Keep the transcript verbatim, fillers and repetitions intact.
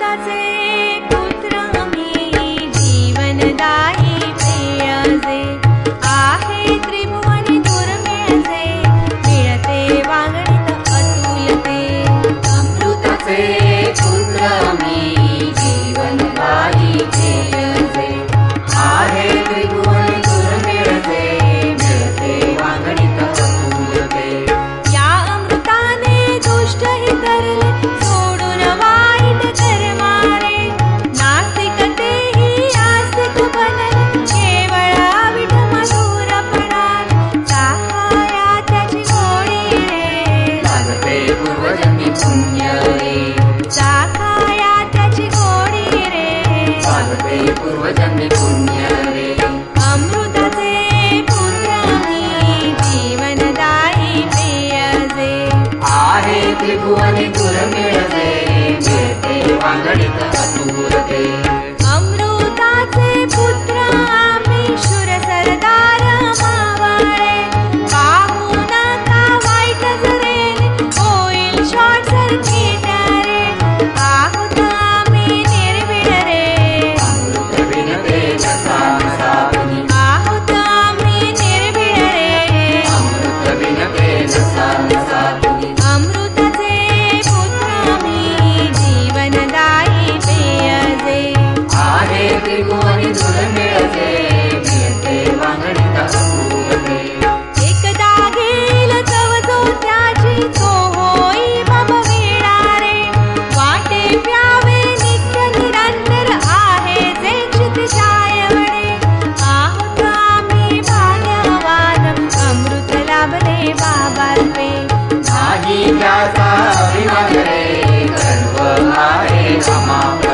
अमृताचे पुत्र मी जीवनदायी प्रियजे आहे त्रिभुवनी दुर्मिळचे मिळते वागणित अतुलते अमृताचे पुत्र मी जीवनदायी प्रियजे आहे त्रिभुवनी दुर्मिळचे मिळते वागणित अतुलते या अमृताने दुष्ट ही करले सोडून वाईट कर्मारे नास्तिकते ही आस्तिक बनले केवळ विठ मधुरपणाने चाखाया त्याची गोडी रे लागते पूर्वजन्मी पुण्य रे चाखाया त्याची गोडी रे लागते पूर्वजन्मी पुण्य रे अमृताचे पुत्र मी जीवनदायी प्रियजे आहे त्रिभुवनी दुर्मिळचे मिळते वागणित अतुलते अमृताचे पुत्र आम्ही शूर सरदार मावळे पाहू नका वाईट जरेने होईल शॉर्ट सर्किट रे आहोत आम्ही निर्भीड रे अमृत विनते नसा नसावनी आहोत आम्ही निर्भीड रे अमृत विनते नसा नसावनी अमृताचे पुत्र मी जीवनदायी प्रियजे आहे त्रिभुवनी दुर्मिळचे मिळते वागणित अतुलते एकदा घेईल चव जो त्याची तो होई भमविणा रे वाटे प्यावे नित्य निरंतर आहे जे क्षितिजायवणे आहोत आम्ही भाग्यवान अमृत लाभले बाबार्पे नाही त्याचा अभिमान रे गर्व आहे आम्हा